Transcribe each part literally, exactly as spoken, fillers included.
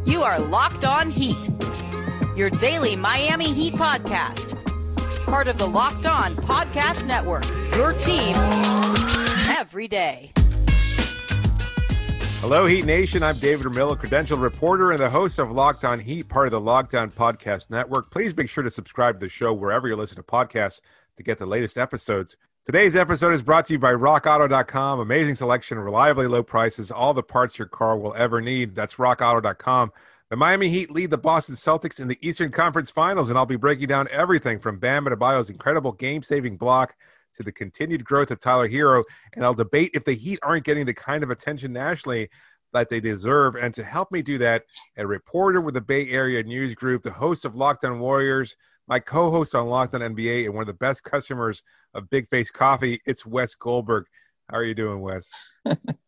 You are Locked On Heat, your daily Miami Heat podcast. Part of the Locked On Podcast Network, your team every day. Hello, Heat Nation. I'm David Ramil, credentialed reporter and the host of Locked On Heat, part of the Locked On Podcast Network. Please make sure to subscribe to the show wherever you listen to podcasts to get the latest episodes. Today's episode is brought to you by rock auto dot com. Amazing selection, reliably low prices, all the parts your car will ever need. That's rock auto dot com. The Miami Heat lead the Boston Celtics in the Eastern Conference Finals, and I'll be breaking down everything from Bam Adebayo's incredible game-saving block to the continued growth of Tyler Hero, and I'll debate if the Heat aren't getting the kind of attention nationally that they deserve. And to help me do that, a reporter with the Bay Area News Group, the host of Locked On Warriors, my co-host on Locked On N B A, and one of the best customers of Big Face Coffee, it's Wes Goldberg. How are you doing, Wes?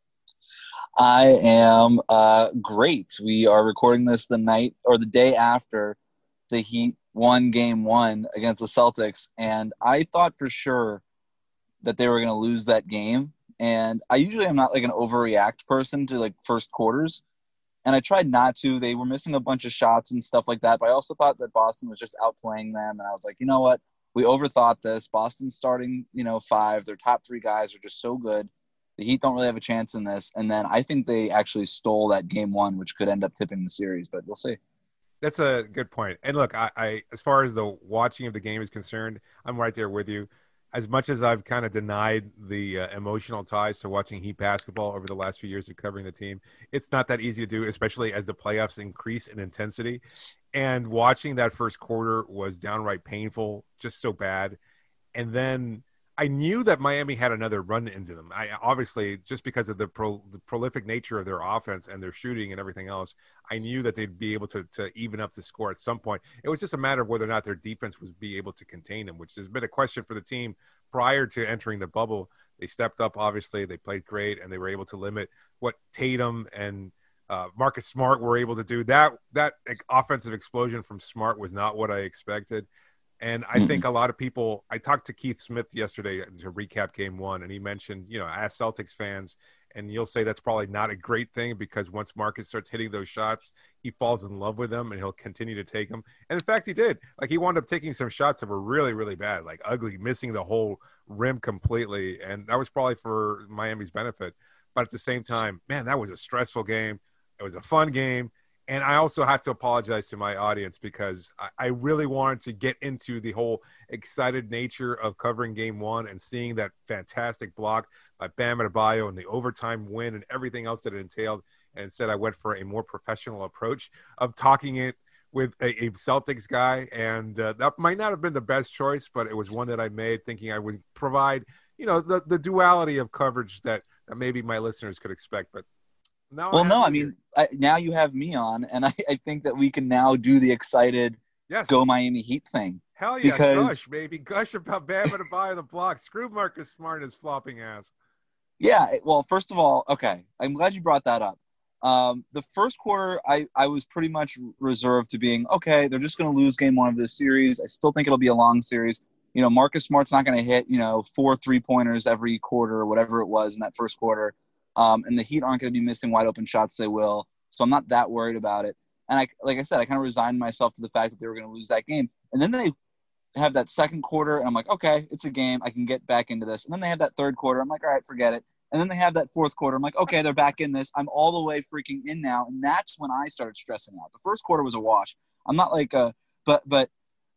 I am uh, great. We are recording this the night or the day after the Heat won game one against the Celtics, and I thought for sure that they were going to lose that game. And I usually am not like an overreact person to like first quarters. And I tried not to. They were missing a bunch of shots and stuff like that. But I also thought that Boston was just outplaying them. And I was like, you know what? We overthought this. Boston's starting, you know, five. Their top three guys are just so good. The Heat don't really have a chance in this. And then I think they actually stole that game one, which could end up tipping the series. But we'll see. That's a good point. And look, I, I as far as the watching of the game is concerned, I'm right there with you. As much as I've kind of denied the uh, emotional ties to watching Heat basketball over the last few years of covering the team, it's not that easy to do, especially as the playoffs increase in intensity. And watching that first quarter was downright painful, just so bad. And then I knew that Miami had another run into them. I obviously, just because of the, pro, the prolific nature of their offense and their shooting and everything else, I knew that they'd be able to, to even up the score at some point. It was just a matter of whether or not their defense would be able to contain them, which has been a question for the team prior to entering the bubble. They stepped up, obviously. They played great, and they were able to limit what Tatum and uh, Marcus Smart were able to do. That, that like, offensive explosion from Smart was not what I expected. And I think a lot of people – I talked to Keith Smith yesterday to recap game one, and he mentioned, you know, as Celtics fans, and you'll say that's probably not a great thing because once Marcus starts hitting those shots, he falls in love with them and he'll continue to take them. And, in fact, he did. Like, he wound up taking some shots that were really, really bad, like ugly, missing the whole rim completely. And that was probably for Miami's benefit. But at the same time, man, that was a stressful game. It was a fun game. And I also have to apologize to my audience because I, I really wanted to get into the whole excited nature of covering game one and seeing that fantastic block by Bam Adebayo and the overtime win and everything else that it entailed. And instead, I went for a more professional approach of talking it with a, a Celtics guy. And uh, that might not have been the best choice, but it was one that I made thinking I would provide, you know, the, the duality of coverage that, that maybe my listeners could expect. But Now well, I no, I mean, I, now you have me on, and I, I think that we can now do the excited yes. Go Miami Heat thing. Hell yeah, because, gush, baby. Gush about Bam Adebayo the block. Screw Marcus Smart and his flopping ass. Yeah, well, first of all, okay, I'm glad you brought that up. Um, the first quarter, I, I was pretty much reserved to being, okay, they're just going to lose game one of this series. I still think it'll be a long series. You know, Marcus Smart's not going to hit, you know, four three-pointers every quarter or whatever it was in that first quarter. Um, and the Heat aren't going to be missing wide open shots. They will. So I'm not that worried about it. And I, like I said, I kind of resigned myself to the fact that they were going to lose that game. And then they have that second quarter, and I'm like, okay, it's a game. I can get back into this. And then they have that third quarter. I'm like, all right, forget it. And then they have that fourth quarter. I'm like, okay, they're back in this. I'm all the way freaking in now. And that's when I started stressing out. The first quarter was a wash. I'm not like a – but but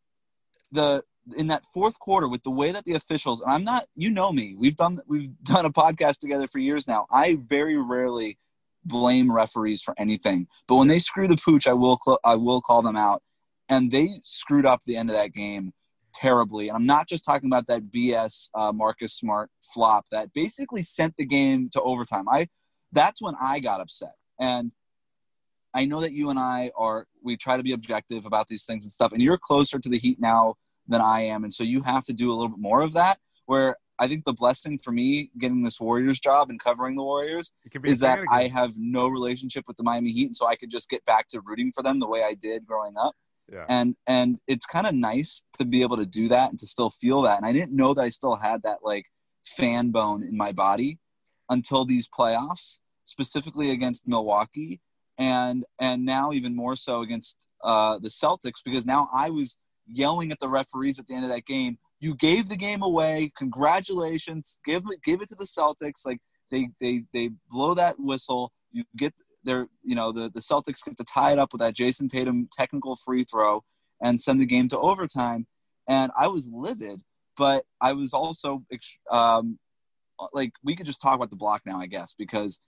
the – in that fourth quarter with the way that the officials, and I'm not, you know me, we've done, we've done a podcast together for years now. I very rarely blame referees for anything, but when they screw the pooch, I will, cl- I will call them out. And they screwed up the end of that game terribly. And I'm not just talking about that B S uh, Marcus Smart flop that basically sent the game to overtime. I, that's when I got upset. And I know that you and I are, we try to be objective about these things and stuff, and you're closer to the Heat now than I am. And so you have to do a little bit more of that, where I think the blessing for me getting this Warriors job and covering the Warriors is that I have no relationship with the Miami Heat. And so I could just get back to rooting for them the way I did growing up. Yeah. And, and it's kind of nice to be able to do that and to still feel that. And I didn't know that I still had that like fan bone in my body until these playoffs, specifically against Milwaukee. and and now even more so against uh, the Celtics, because now I was yelling at the referees at the end of that game. You gave the game away. Congratulations. Give it, give it to the Celtics. Like they, they, they blow that whistle. You get their, you know, the, the Celtics get to tie it up with that Jason Tatum technical free throw and send the game to overtime. And I was livid, but I was also, um, like, we could just talk about the block now, I guess, because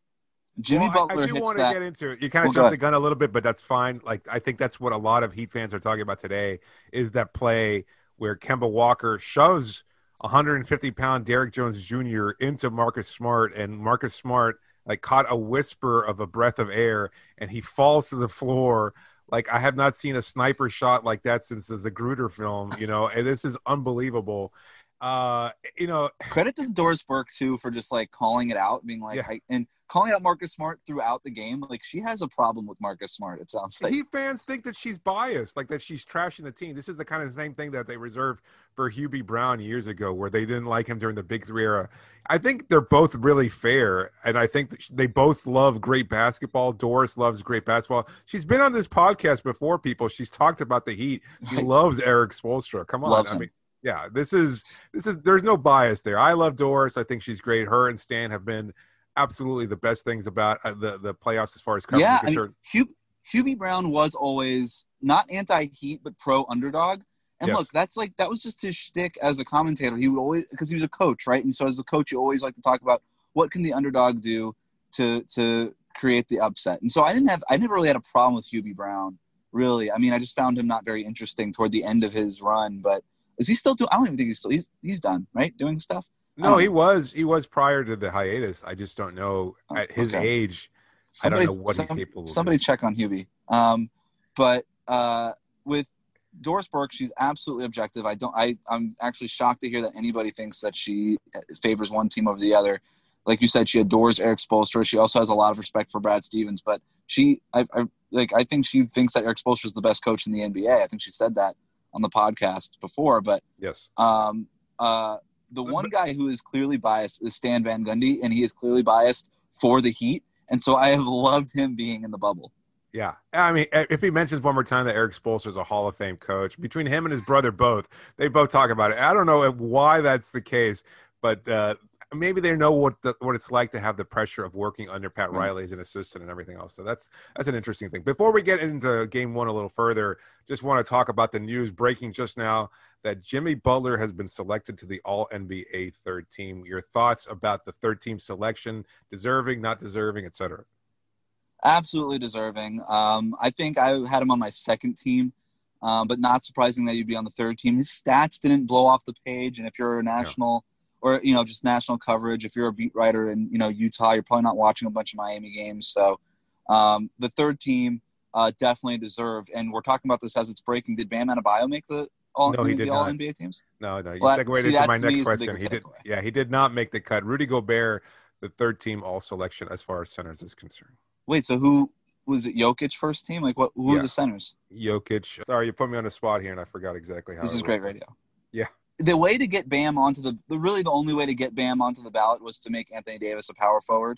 Jimmy well, Butler I, I do hits want that. to get into it. You kind of Well, jumped the gun a little bit, but that's fine. Like, I think that's what a lot of Heat fans are talking about today is that play where Kemba Walker shoves one hundred fifty pound Derrick Jones Junior into Marcus Smart, and Marcus Smart like caught a whisper of a breath of air, and he falls to the floor. Like, I have not seen a sniper shot like that since the Magruder film, you know, and this is unbelievable. Uh, you know, credit to Doris Burke too for just like calling it out, being like, yeah. I, and calling out Marcus Smart throughout the game. Like, she has a problem with Marcus Smart. It sounds like Heat fans think that she's biased, like that she's trashing the team. This is the kind of same thing that they reserved for Hubie Brown years ago, where they didn't like him during the Big Three era. I think they're both really fair, and I think that they both love great basketball. Doris loves great basketball. She's been on this podcast before, people. She's talked about the Heat. She right. loves Eric Spoelstra. Come on. Loves I him. mean, yeah, this is this is there's no bias there. I love Doris. I think she's great. Her and Stan have been absolutely the best things about uh, the the playoffs as far as coverage yeah, is concerned. I mean, Hugh, Hubie Brown was always not anti-Heat but pro underdog. And yes. look, that's like that was just his shtick as a commentator. He would always, because he was a coach, right? And so as a coach, you always like to talk about what can the underdog do to to create the upset. And so I didn't have I never really had a problem with Hubie Brown, really. I mean, I just found him not very interesting toward the end of his run, but is he still doing? I don't even think he's still. He's he's done, right? Doing stuff. No, he was. He was prior to the hiatus. I just don't know oh, at his okay. age. Somebody, I don't know what some, he's capable of. Somebody doing. check on Hubie. Um, but uh, with Doris Burke, she's absolutely objective. I don't. I I'm actually shocked to hear that anybody thinks that she favors one team over the other. Like you said, she adores Eric Spoelstra. She also has a lot of respect for Brad Stevens. But she, I, I like. I think she thinks that Eric Spoelstra is the best coach in the N B A. I think she said that on the podcast before, but yes. Um, uh, the one guy who is clearly biased is Stan Van Gundy, and he is clearly biased for the Heat. And so I have loved him being in the bubble. Yeah. I mean, if he mentions one more time that Eric Spoelstra is a Hall of Fame coach, between him and his brother both, they both talk about it. I don't know why that's the case, but uh, maybe they know what the, what it's like to have the pressure of working under Pat Mm-hmm. Riley as an assistant and everything else. So that's that's an interesting thing. Before we get into game one a little further, just want to talk about the news breaking just now that Jimmy Butler has been selected to the All N B A third team. Your thoughts about the third team selection, deserving, not deserving, et cetera? Absolutely deserving. Um, I think I had him on my second team, um, but not surprising that he'd be on the third team. His stats didn't blow off the page, and if you're a national yeah. or, you know, just national coverage, if you're a beat writer in, you know, Utah, you're probably not watching a bunch of Miami games. So um, the third team uh, definitely deserved. And we're talking about this as it's breaking. Did Bam Adebayo make the all, no, he the did all not. N B A teams? No, no. You well, segued see, into that my to me next is the question. bigger He did. takeaway. Yeah, he did not make the cut. Rudy Gobert, the third team all selection as far as centers is concerned. Wait, so who was it? Jokic first team? Like what? Who Yeah. are the centers? Jokic. Sorry, you put me on the spot here, and I forgot exactly how. This it is great was. radio. Yeah. The way to get Bam onto the, the really the only way to get Bam onto the ballot was to make Anthony Davis a power forward.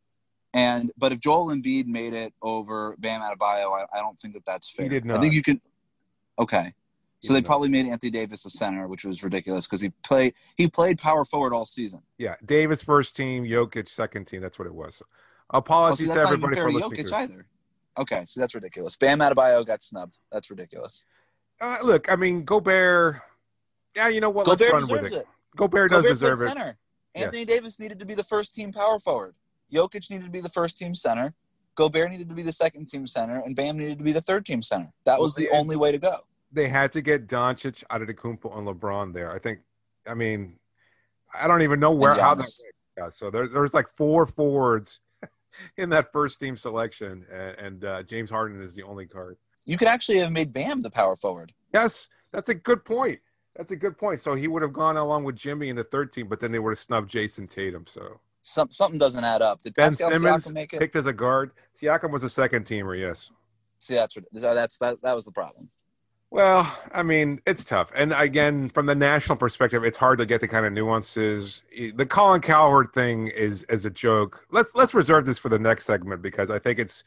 And but if Joel Embiid made it over Bam Adebayo, I, I don't think that that's fair. He did not. I think you can. Okay, so He they did probably made Anthony Davis a center, which was ridiculous because he played he played power forward all season. Yeah, Davis first team, Jokic second team. That's what it was. So, Oh, apologies so to that's not even everybody fair for to listening. Jokic to it. either. Okay, so that's ridiculous. Bam Adebayo got snubbed. That's ridiculous. Uh, look, I mean, Gobert. Yeah, you know what? Gobert Let's run with deserves it. it. Gobert does Gobert deserve played it. center. Anthony Yes. Davis needed to be the first team power forward. Jokic needed to be the first team center. Gobert needed to be the second team center, and Bam needed to be the third team center. That was Well, the they- only way to go. They had to get Doncic, Antetokounmpo, and LeBron there. I think. I mean, I don't even know where And how that. Giannis. Yeah, so there, there's like four forwards in that first team selection, and, and uh, James Harden is the only card. You could actually have made Bam the power forward. Yes, that's a good point. That's a good point. So he would have gone along with Jimmy in the third team, but then they would have snubbed Jason Tatum. So Some, something doesn't add up. Did Ben Pascal Simmons Siakam make it? picked as a guard. Siakam was a second teamer. Yes. See, that's that's that that was the problem. Well, I mean, it's tough. And again, from the national perspective, it's hard to get the kind of nuances. The Colin Cowherd thing is is a joke. Let's let's reserve this for the next segment because I think it's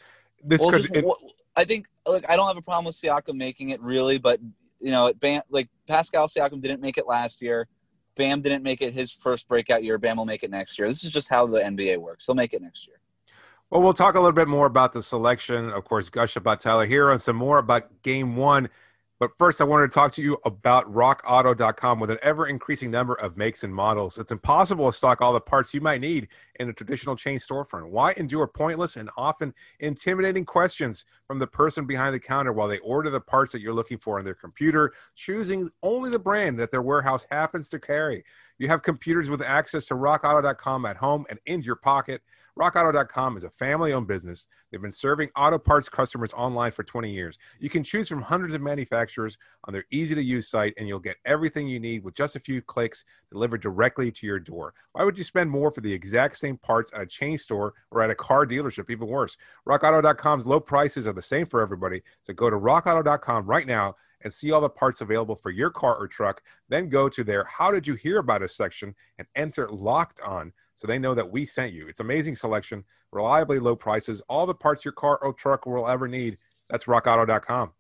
this well, could. just, It, I think look, I don't have a problem with Siakam making it really, but you know, Bam, like Pascal Siakam didn't make it last year. Bam didn't make it his first breakout year. Bam will make it next year. This is just how the N B A works. He'll make it next year. well, we'll talk a little bit more about the selection. Of course, gush about Tyler Hero and some more about Game One. But first, I wanted to talk to you about rock auto dot com. With an ever-increasing number of makes and models, it's impossible to stock all the parts you might need in a traditional chain storefront. Why endure pointless and often intimidating questions from the person behind the counter while they order the parts that you're looking for on their computer, choosing only the brand that their warehouse happens to carry? You have computers with access to rock auto dot com at home and in your pocket. rock auto dot com is a family-owned business. They've been serving auto parts customers online for twenty years. You can choose from hundreds of manufacturers on their easy-to-use site, and you'll get everything you need with just a few clicks delivered directly to your door. Why would you spend more for the exact same parts at a chain store or at a car dealership? Even worse, rock auto dot com's low prices are the same for everybody. So go to rock auto dot com right now and see all the parts available for your car or truck. Then go to their How Did You Hear About Us section and enter Locked On so they know that we sent you. It's amazing selection, reliably low prices, all the parts your car or truck will ever need. That's rock auto dot com.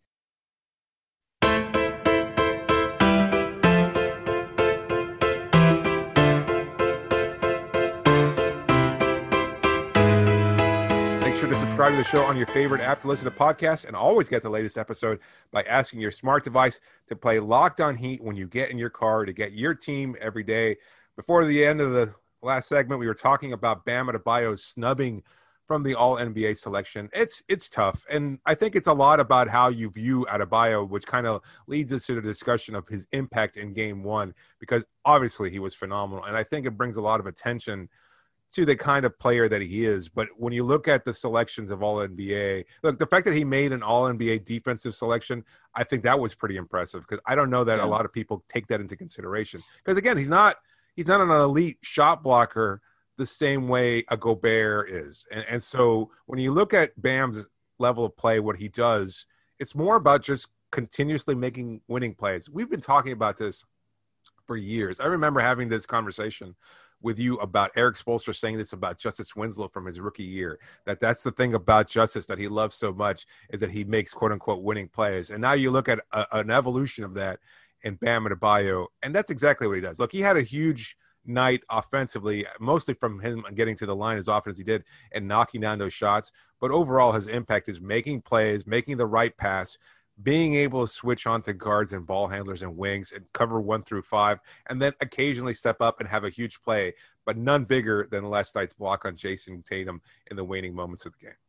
Make sure to subscribe to the show on your favorite app to listen to podcasts and always get the latest episode by asking your smart device to play Locked On Heat when you get in your car to get your team every day. Before the end of the last segment, we were talking about Bam Adebayo's snubbing from the All N B A selection. It's it's tough, and I think it's a lot about how you view Adebayo, which kind of leads us to the discussion of his impact in Game One, because obviously he was phenomenal, and I think it brings a lot of attention to the kind of player that he is. But when you look at the selections of All N B A, look, the fact that he made an All N B A defensive selection, I think that was pretty impressive, because I don't know that yeah. a lot of people take that into consideration. Because again, he's not he's not an elite shot blocker the same way a Gobert is. And, and so when you look at Bam's level of play, what he does, it's more about just continuously making winning plays. We've been talking about this for years. I remember having this conversation with you about Eric Spoelstra saying this about Justice Winslow from his rookie year, that that's the thing about Justice that he loves so much, is that he makes quote unquote winning plays. And now you look at a, an evolution of that in Bam Adebayo, and that's exactly what he does. Look, he had a huge night offensively, mostly from him getting to the line as often as he did and knocking down those shots. But overall, his impact is making plays, making the right pass, being able to switch on to guards and ball handlers and wings and cover one through five, and then occasionally step up and have a huge play, but none bigger than last night's block on Jason Tatum in the waning moments of the game.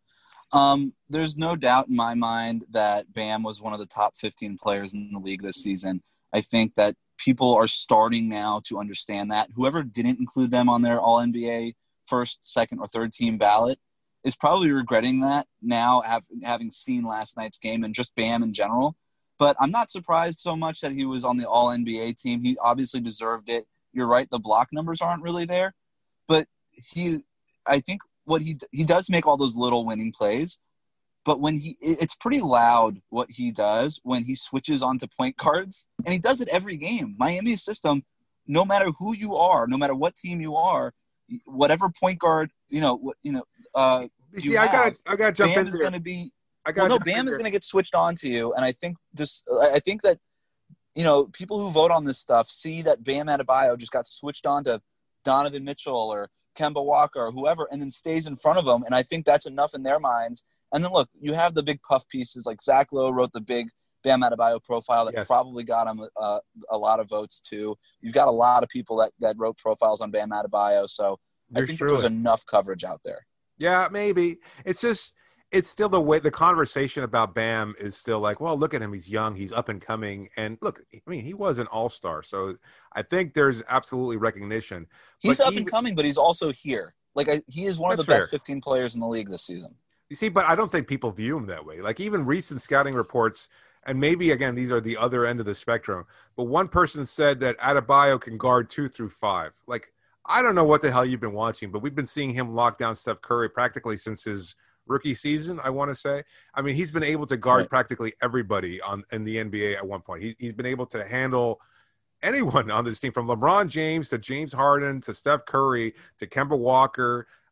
Um, there's no doubt in my mind that Bam was one of the top fifteen players in the league this season. I think that people are starting now to understand that. Whoever didn't include them on their All N B A first, second, or third team ballot is probably regretting that now, have, having seen last night's game and just Bam in general. But I'm not surprised so much that he was on the All N B A team. He obviously deserved it. You're right, the block numbers aren't really there. But he, I think what he he does make all those little winning plays. But when he, it's pretty loud what he does when he switches onto point guards, and he does it every game. Miami's system, no matter who you are, no matter what team you are, whatever point guard, you know, you know, uh, you see, you I got, I got to jump Bam in is there. going to be, I got well, no, Bam is going to get switched on to you, and I think this, I think that, you know, people who vote on this stuff see that Bam Adebayo just got switched on to Donovan Mitchell or Kemba Walker or whoever, and then stays in front of them, and I think that's enough in their minds. And then, look, you have the big puff pieces. Like Zach Lowe wrote the big Bam Adebayo profile that yes. probably got him uh, a lot of votes, too. You've got a lot of people that, that wrote profiles on Bam Adebayo. So You're I think that there's enough coverage out there. Yeah, maybe. It's just – it's still the way – the conversation about Bam is still like, well, look at him. He's young. He's up and coming. And, look, I mean, he was an all-star. So I think there's absolutely recognition. He's but up even, and coming, but he's also here. Like, I, he is one of the fair. best fifteen players in the league this season. You see, but I don't think people view him that way. Like even recent scouting reports, and maybe, again, these are the other end of the spectrum, but one person said that Adebayo can guard two through five. Like, I don't know what the hell you've been watching, but we've been seeing him lock down Steph Curry practically since his rookie season, I want to say. I mean, he's been able to guard right. practically everybody on in the N B A at one point. He, he's been able to handle anyone on this team, from LeBron James to James Harden to Steph Curry to Kemba Walker.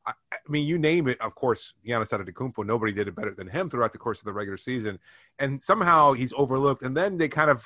I, I mean, you name it. Of course, Giannis Antetokounmpo. Nobody did it better than him throughout the course of the regular season, and somehow he's overlooked. And then they kind of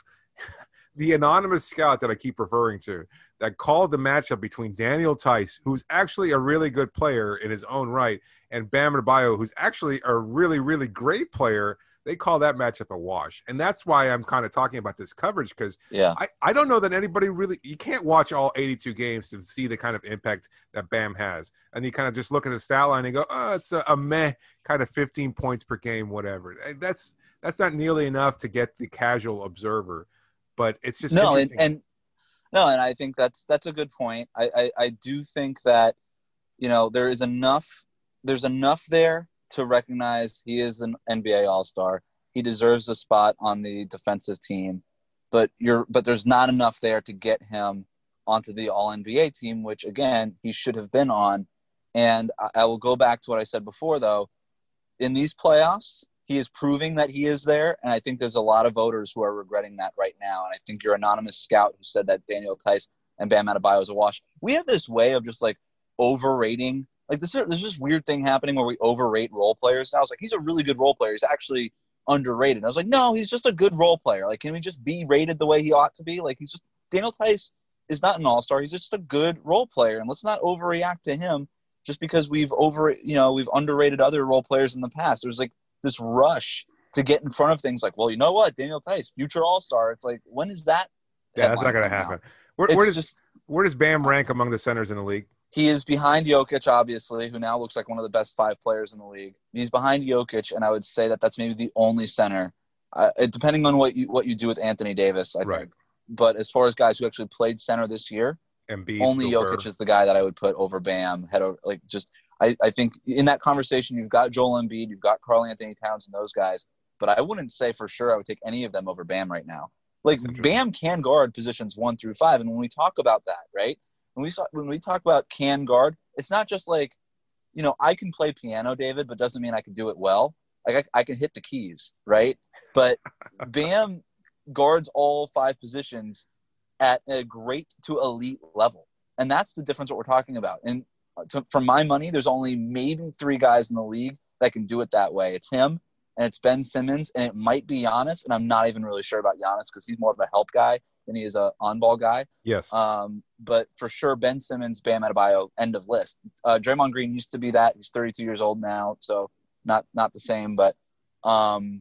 the anonymous scout that I keep referring to that called the matchup between Daniel Tice, who's actually a really good player in his own right, and Bam Adebayo, who's actually a really, really great player. They call that matchup a wash. And that's why I'm kind of talking about this coverage, because yeah. I, I don't know that anybody really – you can't watch all eighty-two games to see the kind of impact that Bam has. And you kind of just look at the stat line and go, oh, it's a, a meh kind of fifteen points per game, whatever. That's that's not nearly enough to get the casual observer. But it's just no, and, interesting. and no, and I think that's that's a good point. I, I, I do think that, you know, there is enough – there's enough there to recognize he is an N B A All-Star. He deserves a spot on the defensive team, but you're but there's not enough there to get him onto the All N B A team, which again he should have been on. And I, I will go back to what I said before, though. In these playoffs, he is proving that he is there, and I think there's a lot of voters who are regretting that right now. And I think your anonymous scout who said that Daniel Tice and Bam Adebayo is a wash. We have this way of just like overrating. Like this, there's this weird thing happening where we overrate role players. And I was like, he's a really good role player. He's actually underrated. And I was like, no, he's just a good role player. Like, can we just be rated the way he ought to be? Like, he's just Daniel Tice is not an all-star. He's just a good role player, and let's not overreact to him just because we've over, you know, we've underrated other role players in the past. There's like this rush to get in front of things like, well, you know what, Daniel Tice, future all-star. It's like, when is that? Yeah, that's not going to happen. Where, where does just, where does Bam rank among the centers in the league? He is behind Jokic, obviously, who now looks like one of the best five players in the league. He's behind Jokic, and I would say that that's maybe the only center, uh, depending on what you what you do with Anthony Davis, I right. think. But as far as guys who actually played center this year, Embiid, only Gilbert. Jokic is the guy that I would put over Bam. Head over, like just, I, I think in that conversation, you've got Joel Embiid, you've got Karl Anthony Towns, and those guys. But I wouldn't say for sure I would take any of them over Bam right now. Like Bam can guard positions one through five, and when we talk about that, right? When we talk, when we talk about can guard, it's not just like, you know, I can play piano, David, but doesn't mean I can do it well. Like I, I can hit the keys, right? But Bam guards all five positions at a great to elite level, and that's the difference what we're talking about. And to, for my money, there's only maybe three guys in the league that can do it that way. It's him, and it's Ben Simmons, and it might be Giannis, and I'm not even really sure about Giannis because he's more of a help guy than he is a on-ball guy. Yes. Um, but for sure, Ben Simmons, Bam Adebayo, end of list. Uh, Draymond Green used to be that. He's thirty-two years old now, so not not the same. But um,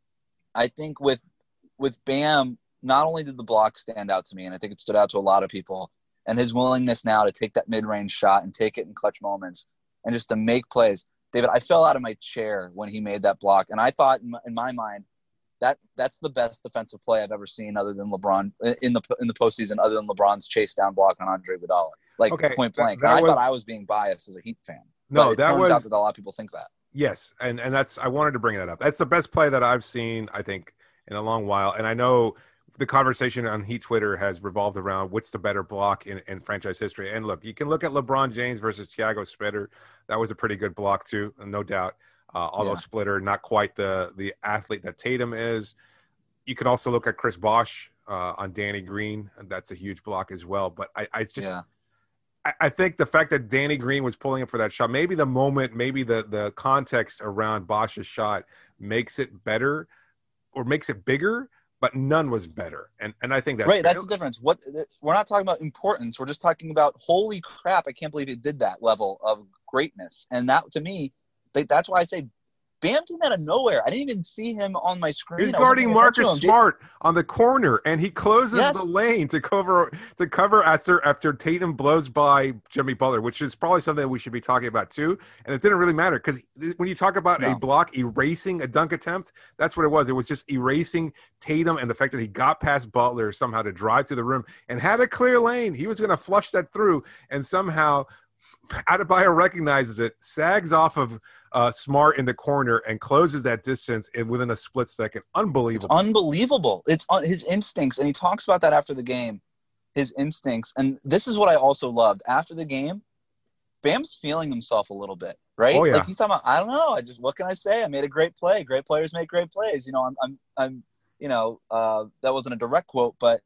I think with with Bam, not only did the block stand out to me, and I think it stood out to a lot of people, and his willingness now to take that mid-range shot and take it in clutch moments and just to make plays. David, I fell out of my chair when he made that block, and I thought in my, in my mind, That that's the best defensive play I've ever seen, other than LeBron in the in the postseason, other than LeBron's chase down block on Andre Iguodala, like okay, point blank. That, that I was, thought I was being biased as a Heat fan. No, but it that turns was out that a lot of people think that. Yes, and and that's I wanted to bring that up. That's the best play that I've seen, I think, in a long while. And I know the conversation on Heat Twitter has revolved around what's the better block in, in franchise history. And look, you can look at LeBron James versus Thiago Splitter. That was a pretty good block too, no doubt. Uh, although yeah. Splitter not quite the the athlete that Tatum is. You could also look at Chris Bosh uh, on Danny Green. And that's a huge block as well. But I, I just yeah. I, I think the fact that Danny Green was pulling up for that shot, maybe the moment, maybe the the context around Bosh's shot makes it better or makes it bigger, but none was better. And and I think that's right. fair. That's the difference. What we're not talking about importance. We're just talking about holy crap! I can't believe he did that level of greatness. And that to me, that's why I say Bam came out of nowhere. I didn't even see him on my screen. He's guarding Marcus Smart Jason. on the corner, and he closes yes. the lane to cover to cover after after Tatum blows by Jimmy Butler, which is probably something that we should be talking about too. And it didn't really matter because when you talk about no. a block erasing a dunk attempt, that's what it was. It was just erasing Tatum and the fact that he got past Butler somehow to drive to the rim and had a clear lane. He was going to flush that through, and somehow Adebayo recognizes it, sags off of uh, Smart in the corner, and closes that distance in within a split second. Unbelievable. It's unbelievable. It's on his instincts, and he talks about that after the game, his instincts. And this is what I also loved. After the game, Bam's feeling himself a little bit, right? Oh, yeah. Like he's talking about, I don't know, I just, what can I say? I made a great play. Great players make great plays. You know, I'm, I'm, I'm you know, uh, that wasn't a direct quote, but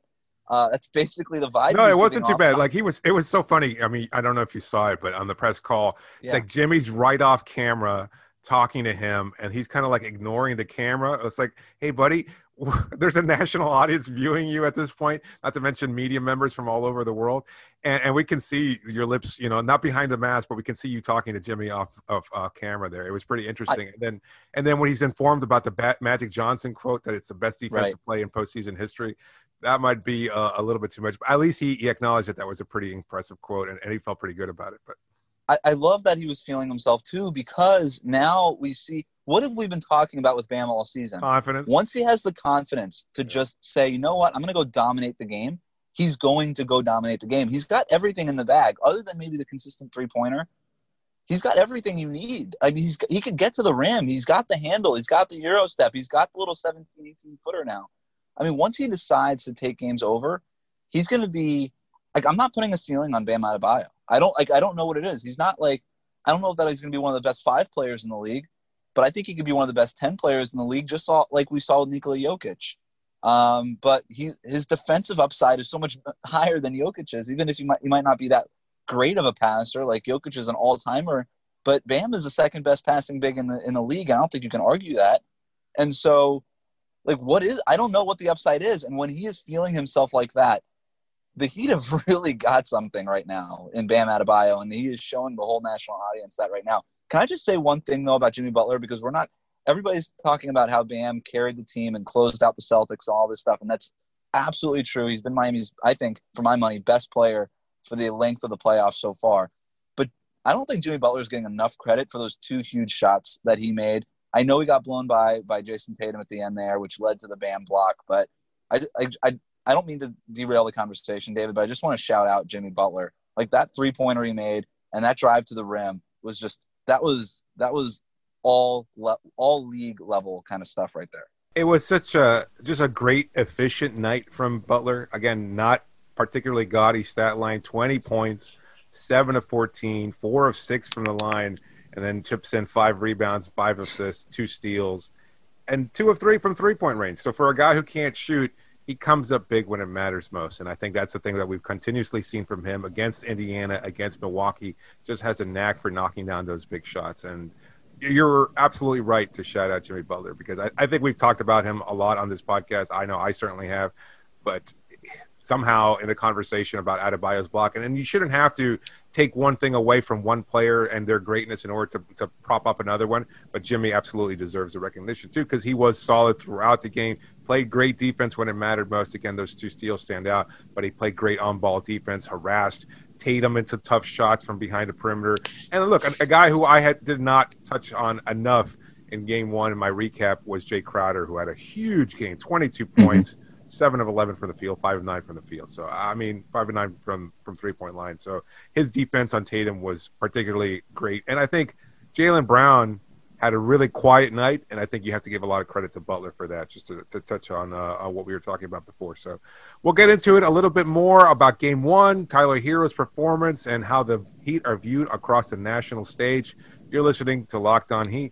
Uh, that's basically the vibe. No, he it was wasn't giving too off. bad. Like he was, it was so funny. I mean, I don't know if you saw it, but on the press call, Yeah. like Jimmy's right off camera talking to him, and he's kind of like ignoring the camera. It's like, hey, buddy, there's a national audience viewing you at this point, not to mention media members from all over the world. And, and we can see your lips, you know, not behind the mask, but we can see you talking to Jimmy off of uh, camera there. It was pretty interesting. I, and then, and then when he's informed about the Bat- Magic Johnson quote that it's the best defensive right. play in postseason history, that might be uh, a little bit too much. But at least he, he acknowledged that that was a pretty impressive quote, and, and he felt pretty good about it. But I, I love that he was feeling himself too, because now we see, what have we been talking about with Bam all season? Confidence. Once he has the confidence to just say, you know what, I'm going to go dominate the game, he's going to go dominate the game. He's got everything in the bag, other than maybe the consistent three-pointer. He's got everything you need. I mean, he's, he could get to the rim. He's got the handle. He's got the Euro step. He's got the little seventeen, eighteen-footer now. I mean, once he decides to take games over, he's going to be like, I'm not putting a ceiling on Bam Adebayo. I don't like. I don't know what it is. He's not like. I don't know if that he's going to be one of the best five players in the league, but I think he could be one of the best ten players in the league. Just saw, like we saw with Nikola Jokic. Um, but he his defensive upside is so much higher than Jokic's. Even if he might he might not be that great of a passer, like Jokic is an all timer, but Bam is the second best passing big in the in the league. I don't think you can argue that. And so, like, what is? I don't know what the upside is. And when he is feeling himself like that, the Heat have really got something right now in Bam Adebayo, and he is showing the whole national audience that right now. Can I just say one thing, though, about Jimmy Butler? Because we're not – everybody's talking about how Bam carried the team and closed out the Celtics and all this stuff, and that's absolutely true. He's been Miami's, I think, for my money, best player for the length of the playoffs so far. But I don't think Jimmy Butler is getting enough credit for those two huge shots that he made. I know he got blown by by Jason Tatum at the end there, which led to the Bam block, but I, I, I I don't mean to derail the conversation, David, but I just want to shout out Jimmy Butler. Like that three-pointer he made and that drive to the rim was just that was that was all le- all league level kind of stuff right there. It was such a just a great efficient night from Butler. Again, not particularly gaudy stat line, twenty points, seven of fourteen, four of six from the line, and then chips in five rebounds, five assists, two steals, and two of three from three-point range. So for a guy who can't shoot, he comes up big when it matters most, and I think that's the thing that we've continuously seen from him against Indiana, against Milwaukee, just has a knack for knocking down those big shots. And you're absolutely right to shout out Jimmy Butler, because I, I think we've talked about him a lot on this podcast. I know I certainly have, but somehow in the conversation about Adebayo's block, and, and you shouldn't have to take one thing away from one player and their greatness in order to, to prop up another one, but Jimmy absolutely deserves the recognition too, because he was solid throughout the game, played great defense when it mattered most. Again, those two steals stand out, but he played great on-ball defense, harassed Tatum into tough shots from behind the perimeter. And look, a, a guy who I had did not touch on enough in game one in my recap was Jay Crowder, who had a huge game, twenty-two points, mm-hmm. seven of eleven from the field, five of nine from the field. So, I mean, five of nine from, from three-point line. So his defense on Tatum was particularly great. And I think Jaylen Brown had a really quiet night, and I think you have to give a lot of credit to Butler for that, just to, to touch on, uh, on what we were talking about before. So we'll get into it a little bit more about game one, Tyler Herro's performance, and how the Heat are viewed across the national stage. You're listening to Locked On Heat.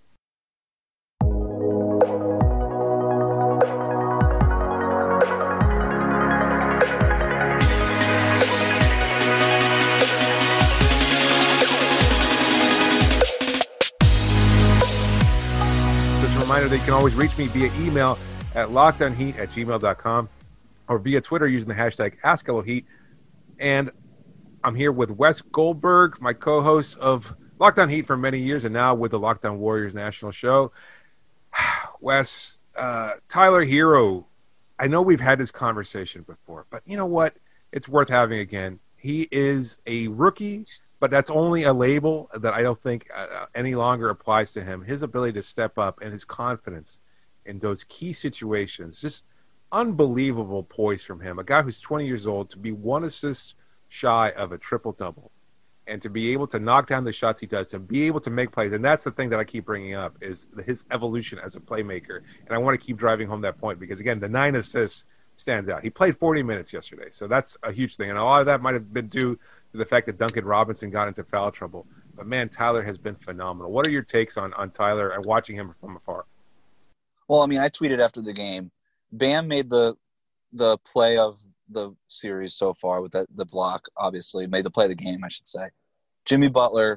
Reminder that you can always reach me via email at lockedonheat at gmail dot com or via Twitter using the hashtag AskHelloHeat. And I'm here with Wes Goldberg, my co-host of Locked On Heat for many years, and now with the Locked On Warriors national show. Wes, uh, Tyler Herro, I know we've had this conversation before, but you know what? It's worth having again. He is a rookie, but that's only a label that I don't think uh, any longer applies to him. His ability to step up and his confidence in those key situations, just unbelievable poise from him. A guy who's twenty years old, to be one assist shy of a triple-double and to be able to knock down the shots he does, to be able to make plays. And that's the thing that I keep bringing up is his evolution as a playmaker. And I want to keep driving home that point because, again, the nine assists stands out. He played forty minutes yesterday, so that's a huge thing. And a lot of that might have been due to the fact that Duncan Robinson got into foul trouble. But, man, Tyler has been phenomenal. What are your takes on, on Tyler and watching him from afar? Well, I mean, I tweeted after the game, Bam made the the play of the series so far with that the block, obviously made the play of the game, I should say. Jimmy Butler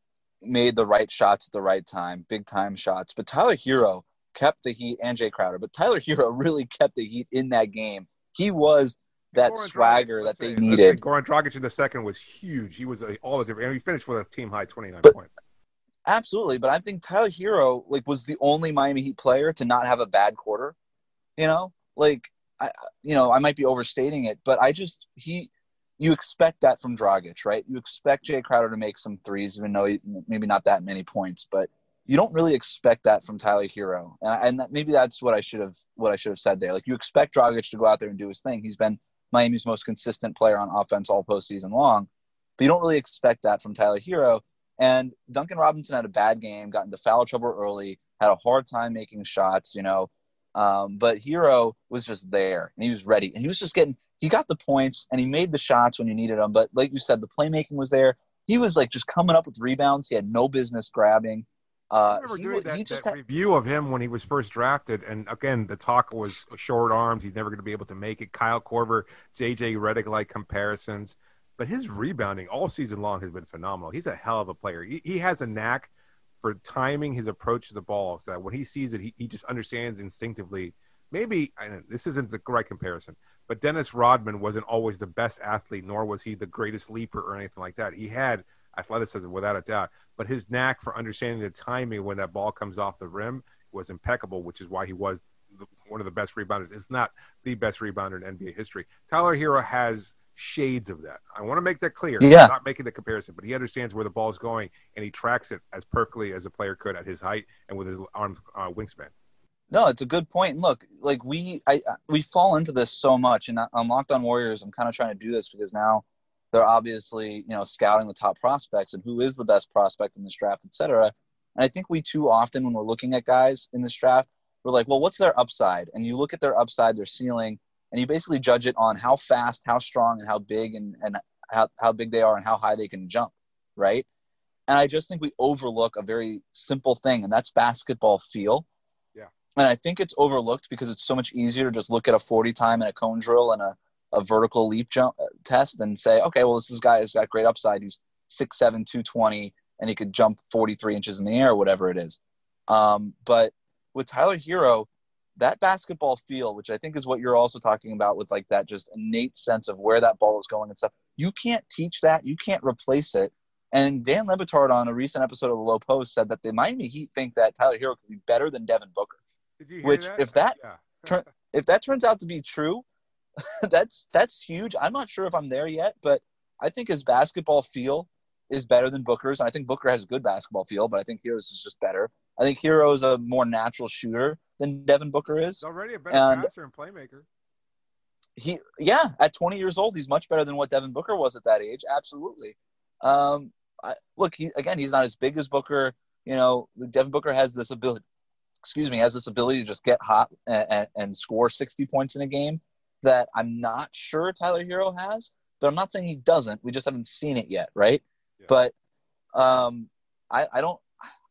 made the right shots at the right time, big time shots. But Tyler Hero kept the heat, and Jay Crowder. But Tyler Hero really kept the heat in that game. He was that Goran swagger Dragic, that say, they needed. Goran Dragic in the second was huge. He was a, all the different. And he finished with a team high twenty-nine but, points. Absolutely, but I think Tyler Hero like was the only Miami Heat player to not have a bad quarter. You know, like I, you know, I might be overstating it, but I just he, you expect that from Dragic, right? You expect Jay Crowder to make some threes, even though he, maybe not that many points, but you don't really expect that from Tyler Hero, and, and that, maybe that's what I should have what I should have said there. Like you expect Dragic to go out there and do his thing. He's been Miami's most consistent player on offense all postseason long, but you don't really expect that from Tyler Hero. And Duncan Robinson had a bad game, got into foul trouble early, had a hard time making shots, you know. Um, but Hero was just there, and he was ready. And he was just getting – he got the points, and he made the shots when you needed them. But like you said, the playmaking was there. He was, like, just coming up with rebounds. He had no business grabbing. Uh, I remember he, doing that, he just that had, review of him when he was first drafted, and again, the talk was short arms. He's never going to be able to make it. Kyle Korver, J J Redick-like comparisons. But his rebounding all season long has been phenomenal. He's a hell of a player. He, he has a knack for timing his approach to the ball so that when he sees it, he, he just understands instinctively. Maybe I know, this isn't the right comparison, but Dennis Rodman wasn't always the best athlete, nor was he the greatest leaper or anything like that. He had athleticism without a doubt, but his knack for understanding the timing when that ball comes off the rim was impeccable, which is why he was the, one of the best rebounders. It's not the best rebounder in N B A history. Tyler Hero has shades of that. I want to make that clear. Yeah. I'm not making the comparison, but he understands where the ball is going, and he tracks it as perfectly as a player could at his height and with his arm uh, wingspan. No, it's a good point. And look, like we, I, we fall into this so much, and on Locked On Warriors, I'm kind of trying to do this because now they're obviously, you know, scouting the top prospects and who is the best prospect in this draft, et cetera. And I think we too often, when we're looking at guys in this draft, we're like, well, what's their upside? And you look at their upside, their ceiling, and you basically judge it on how fast, how strong, and how big, and, and how, how big they are and how high they can jump, right? And I just think we overlook a very simple thing, and that's basketball feel. Yeah. And I think it's overlooked because it's so much easier to just look at a forty time and a cone drill and a, a vertical leap jump test and say, okay, well, this guy has got great upside. He's six seven, two twenty, and he could jump forty-three inches in the air, whatever it is. Um, but with Tyler Hero, that basketball feel, which I think is what you're also talking about with like that just innate sense of where that ball is going and stuff, you can't teach that. You can't replace it. And Dan Le Batard on a recent episode of The Low Post said that the Miami Heat think that Tyler Hero could be better than Devin Booker. Did you hear Which, that? if that yeah. turn, if that turns out to be true, that's that's huge. I'm not sure if I'm there yet, but I think his basketball feel is better than Booker's. And I think Booker has a good basketball feel, but I think Hero's is just better. I think Hero is a more natural shooter than Devin Booker is. He's already a better and passer and playmaker. He, yeah, at twenty years old, he's much better than what Devin Booker was at that age. Absolutely. Um, I, look, he, again, he's not as big as Booker. You know, Devin Booker has this ability. Excuse me, has this ability to just get hot and, and, and score sixty points in a game that I'm not sure Tyler Hero has. But I'm not saying he doesn't. We just haven't seen it yet, right? Yeah. But um, I, I don't.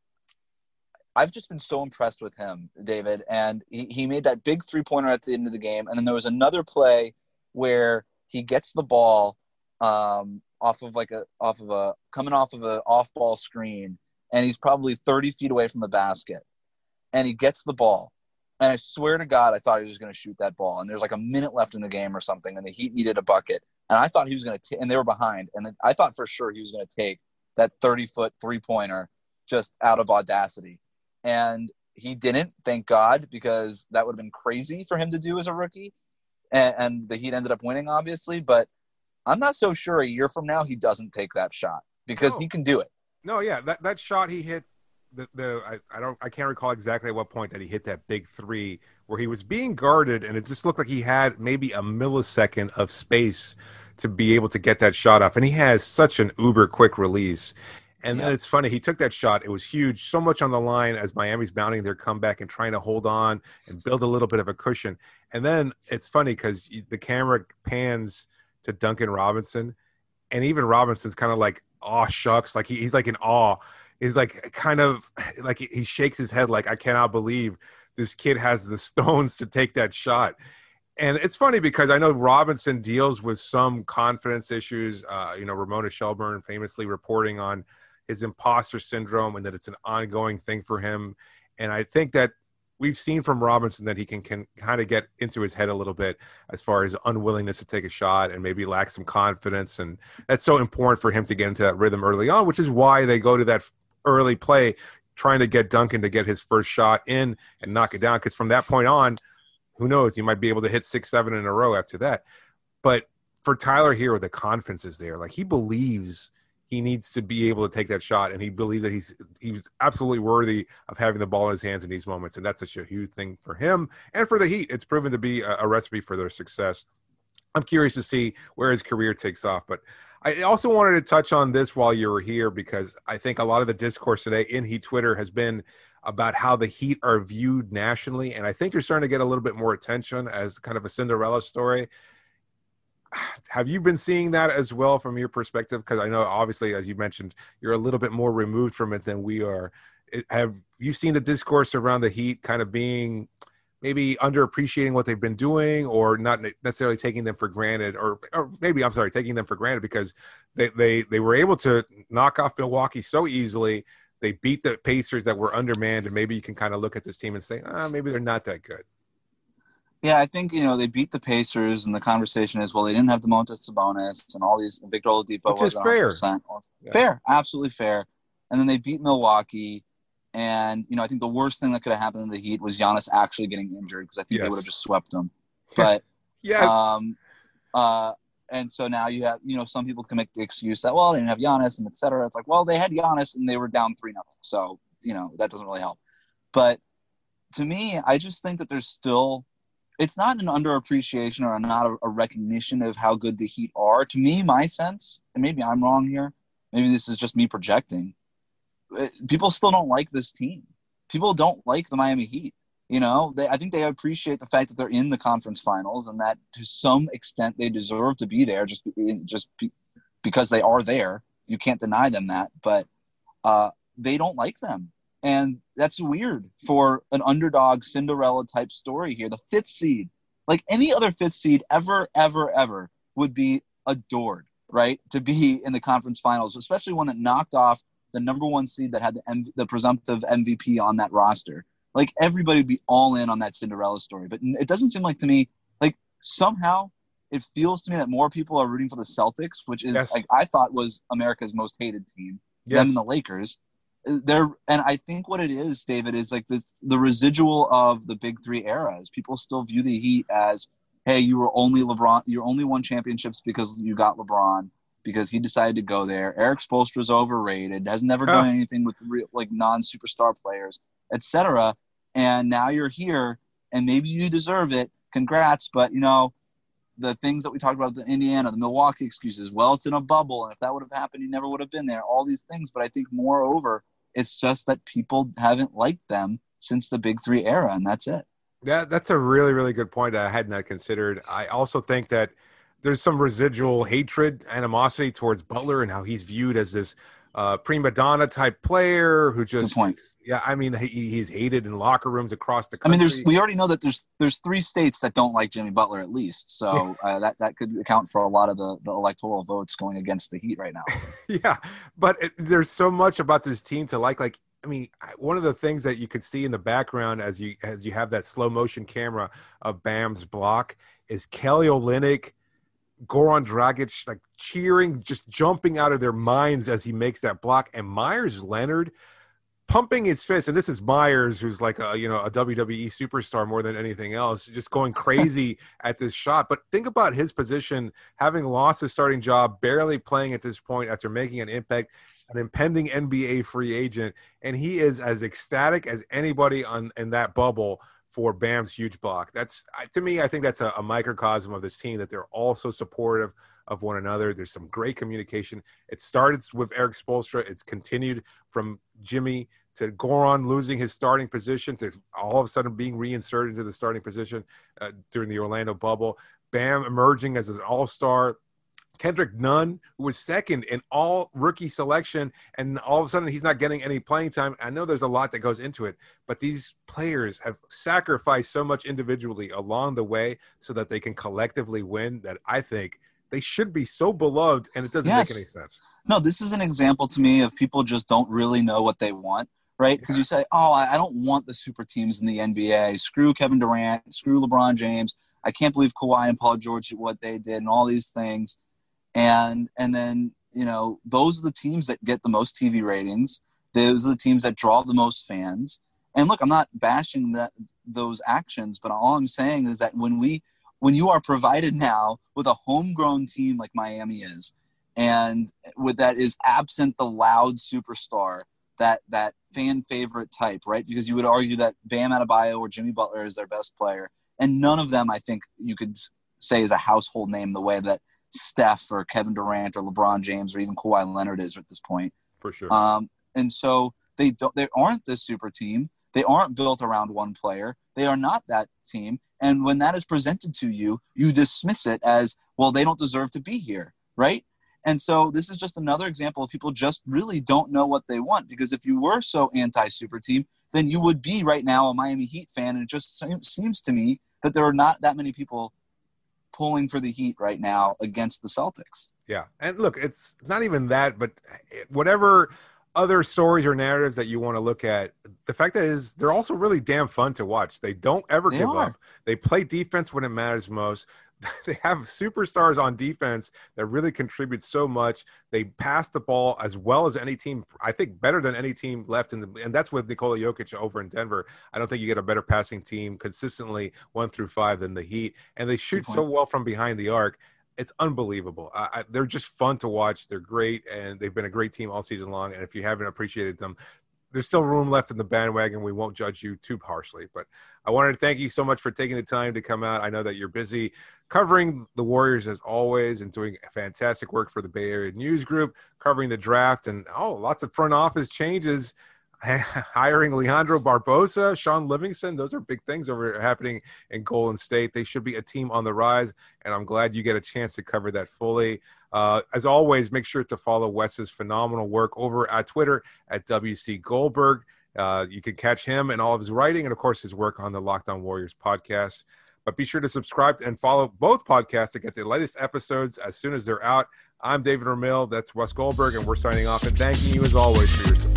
I've just been so impressed with him, David. And he, he made that big three-pointer at the end of the game. And then there was another play where he gets the ball um, off of like a off of a coming off of an off-ball screen, and he's probably thirty feet away from the basket. And he gets the ball. And I swear to God, I thought he was going to shoot that ball. And there's like a minute left in the game or something, and the Heat needed a bucket. And I thought he was going to – and they were behind. And I thought for sure he was going to take that thirty-foot three-pointer just out of audacity. And he didn't, thank God, because that would have been crazy for him to do as a rookie. And, and the Heat ended up winning, obviously. But I'm not so sure a year from now he doesn't take that shot because no. he can do it. No, yeah, that, that shot he hit – The, the I, I don't I can't recall exactly at what point that he hit that big three where he was being guarded, and it just looked like he had maybe a millisecond of space to be able to get that shot off. And he has such an uber quick release. And yeah. then it's funny, he took that shot. It was huge, so much on the line as Miami's mounting their comeback and trying to hold on and build a little bit of a cushion. And then it's funny because the camera pans to Duncan Robinson, and even Robinson's kind of like, aw, shucks, like he, he's like in awe. Is like kind of like he shakes his head like, I cannot believe this kid has the stones to take that shot. And it's funny because I know Robinson deals with some confidence issues. Uh, you know, Ramona Shelburne famously reporting on his imposter syndrome and that it's an ongoing thing for him. And I think that we've seen from Robinson that he can, can kind of get into his head a little bit as far as unwillingness to take a shot and maybe lack some confidence. And that's so important for him to get into that rhythm early on, which is why they go to that early play, trying to get Duncan to get his first shot in and knock it down. Because from that point on, who knows, he might be able to hit six, seven in a row after that. But for Tyler Hero, the confidence is there. Like, he believes he needs to be able to take that shot, and he believes that he's he's absolutely worthy of having the ball in his hands in these moments, and that's such a huge thing for him and for the Heat. It's proven to be a, a recipe for their success. I'm curious to see where his career takes off, but I also wanted to touch on this while you were here because I think a lot of the discourse today in Heat Twitter has been about how the Heat are viewed nationally, and I think you're starting to get a little bit more attention as kind of a Cinderella story. Have you been seeing that as well from your perspective? Because I know, obviously, as you mentioned, you're a little bit more removed from it than we are. Have you seen the discourse around the Heat kind of being maybe underappreciating what they've been doing, or not necessarily taking them for granted, or, or maybe, I'm sorry, taking them for granted because they, they, they were able to knock off Milwaukee so easily. They beat the Pacers that were undermanned, and maybe you can kind of look at this team and say, ah, maybe they're not that good. Yeah, I think, you know, they beat the Pacers, and the conversation is, well, they didn't have Domantas Sabonis and all these. Victor Oladipo Which is fair. Yeah. Fair, absolutely fair. And then they beat Milwaukee, and, you know, I think the worst thing that could have happened in the Heat was Giannis actually getting injured, because I think yes. they would have just swept them. But yes. um, uh, and so now you have, you know, some people can make the excuse that, well, they didn't have Giannis and et cetera. It's like, well, they had Giannis and they were down three nothing. So, you know, that doesn't really help. But to me, I just think that there's still, it's not an underappreciation or not a, a recognition of how good the Heat are. To me, my sense, and maybe I'm wrong here, maybe this is just me projecting, people still don't like this team. People don't like the Miami Heat. You know, they, I think they appreciate the fact that they're in the conference finals and that to some extent they deserve to be there just, just be, because they are there. You can't deny them that, but uh, they don't like them. And that's weird for an underdog Cinderella type story here. The fifth seed, like any other fifth seed ever, ever, ever would be adored, right? To be in the conference finals, especially one that knocked off the number one seed that had the, M- the presumptive M V P on that roster. Like, everybody would be all in on that Cinderella story. But it doesn't seem like to me, like, somehow it feels to me that more people are rooting for the Celtics, which is, yes. like, I thought was America's most hated team, yes. them and the Lakers. They're, and I think what it is, David, is like this, the residual of the Big Three era is people still view the Heat as, hey, you were only LeBron, you only won championships because you got LeBron, because he decided to go there. Eric Spoelstra's overrated, has never done anything with real, like non-superstar players, et cetera. And now you're here, and maybe you deserve it. Congrats. But, you know, the things that we talked about, the Indiana, the Milwaukee excuses, well, it's in a bubble, and if that would have happened, you never would have been there, all these things. But I think moreover, it's just that people haven't liked them since the Big Three era, and that's it. Yeah, that's a really, really good point that I had not considered. I also think that there's some residual hatred, animosity towards Butler and how he's viewed as this uh, prima donna type player who just, good point. Yeah, I mean, he, he's hated in locker rooms across the country. I mean, there's we already know that there's there's three states that don't like Jimmy Butler at least, so uh, that that could account for a lot of the, the electoral votes going against the Heat right now. Yeah, but it, there's so much about this team to like. Like, I mean, one of the things that you could see in the background as you as you have that slow motion camera of Bam's block is Kelly Olynyk, Goran Dragic, like cheering, just jumping out of their minds as he makes that block, and Myers Leonard pumping his fist. And this is Myers, who's like a, you know, a W W E superstar more than anything else, just going crazy at this shot. But think about his position, having lost his starting job, barely playing at this point after making an impact, an impending N B A free agent, and he is as ecstatic as anybody on in that bubble for Bam's huge block. That's, to me, I think that's a, a microcosm of this team, that they're all so supportive of one another. There's some great communication. It started with Eric Spoelstra. It's continued from Jimmy to Goran losing his starting position to all of a sudden being reinserted into the starting position uh, during the Orlando bubble. Bam emerging as an all-star, Kendrick Nunn, who was second in all rookie selection, and all of a sudden he's not getting any playing time. I know there's a lot that goes into it, but these players have sacrificed so much individually along the way so that they can collectively win that I think they should be so beloved, and it doesn't Yes. make any sense. No, this is an example to me of people just don't really know what they want, right? Because Yeah. you say, oh, I I don't want the super teams in the N B A. Screw Kevin Durant. Screw LeBron James. I can't believe Kawhi and Paul George did what they did and all these things. And and then, you know, those are the teams that get the most T V ratings. Those are the teams that draw the most fans. And look, I'm not bashing that those actions, but all I'm saying is that when we when you are provided now with a homegrown team like Miami is, and with that is absent the loud superstar, that that fan favorite type, right? Because you would argue that Bam Adebayo or Jimmy Butler is their best player, and none of them I think you could say is a household name the way that Steph or Kevin Durant or LeBron James or even Kawhi Leonard is at this point. For sure. Um, and so they don't, they aren't this super team. They aren't built around one player. They are not that team. And when that is presented to you, you dismiss it as, well, they don't deserve to be here, right? And so this is just another example of people just really don't know what they want. Because if you were so anti-super team, then you would be right now a Miami Heat fan. And it just seems to me that there are not that many people pulling for the Heat right now against the Celtics. Yeah. And look, it's not even that, but whatever other stories or narratives that you want to look at, the fact that is they're also really damn fun to watch. They don't ever They give are. up. They play defense when it matters most. They have superstars on defense that really contribute so much. They pass the ball as well as any team, I think better than any team left in the, and that's with Nikola Jokic over in Denver. I don't think you get a better passing team consistently one through five than the Heat. And they shoot so well from behind the arc. It's unbelievable. I, I, they're just fun to watch. They're great, and they've been a great team all season long. And if you haven't appreciated them, there's still room left in the bandwagon. We won't judge you too harshly. But I wanted to thank you so much for taking the time to come out. I know that you're busy covering the Warriors as always and doing fantastic work for the Bay Area News Group, covering the draft, and, oh, lots of front office changes. Hiring Leandro Barbosa, Sean Livingston, those are big things over happening in Golden State. They should be a team on the rise, and I'm glad you get a chance to cover that fully. Uh, as always, make sure to follow Wes's phenomenal work over at Twitter at W C Goldberg. Uh, you can catch him and all of his writing and, of course, his work on the Locked On Warriors podcast. But be sure to subscribe and follow both podcasts to get the latest episodes as soon as they're out. I'm David Ramil. That's Wes Goldberg, and we're signing off and thanking you, as always, for your support.